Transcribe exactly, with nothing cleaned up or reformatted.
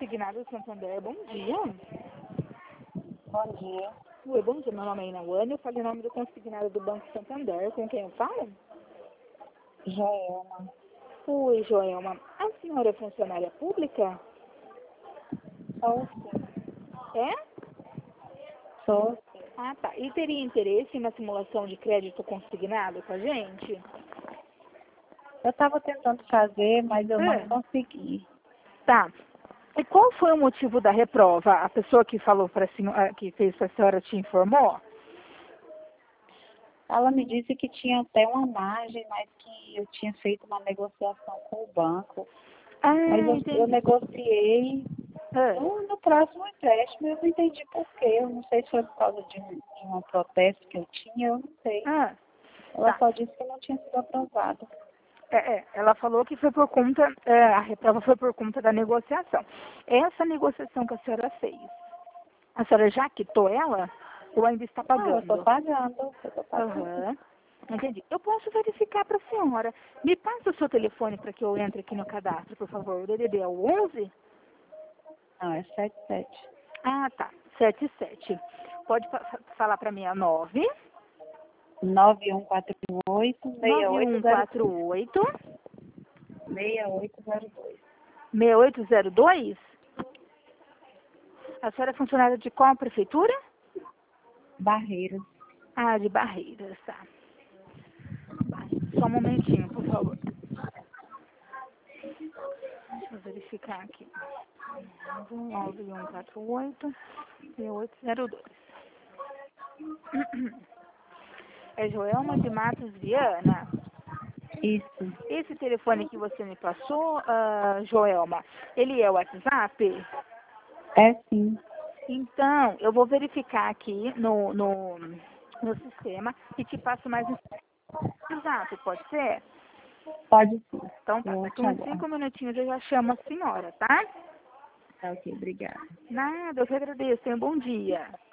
Consignado Santander, bom dia. Bom dia. Oi, bom dia, meu nome é Inauane, eu falo em nome do consignado do Banco Santander, com quem eu falo? Joelma. Oi, Joelma, a senhora é funcionária pública? Sou sim. É? Sou sim. Ah, tá. E teria interesse na simulação de crédito consignado com a gente? Eu estava tentando fazer, mas eu não É. consegui. Tá. E qual foi o motivo da reprova? A pessoa que falou para a senhora, que fez para a senhora te informou? Ela me disse que tinha até uma margem, mas que eu tinha feito uma negociação com o banco. Ah, Mas eu, eu entendi. negociei Ah, no, no próximo empréstimo. Eu não entendi por quê. Eu não sei se foi por causa de, um- de uma protesto que eu tinha, eu não sei. ah, Ela tá. só disse que não tinha sido aprovado. É, é, ela falou que foi por conta, é, a reprova foi por conta da negociação. Essa negociação que a senhora fez, a senhora já quitou ela ou ainda está Não, eu estou pagando? pagando. Eu estou pagando. Aham, entendi. Eu posso verificar para a senhora. Me passa o seu telefone para que eu entre aqui no cadastro, por favor. O D D D é o onze? Não, é sete sete. Ah, tá. Sete sete. Pode fa- falar para mim a nove nove um quatro oito, seis nove oito um zero quatro oito seis oito zero dois. seis oito zero dois. A senhora é funcionária de qual prefeitura? Barreiras. Ah, de Barreiras, tá. Só um momentinho, por favor. Deixa eu verificar aqui. nove um quatro oito, seis oito zero dois. É Joelma de Matos Viana. Isso. Esse telefone que você me passou, ah, Joelma, ele é o WhatsApp? É sim. Então, eu vou verificar aqui no, no, no sistema e te passo mais um WhatsApp, pode ser? Pode sim. Então tá, Eu daqui te uns aguardo. cinco minutinhos eu já chamo a senhora, tá? Tá ok, obrigada. Nada, eu que agradeço. Tenha um bom dia.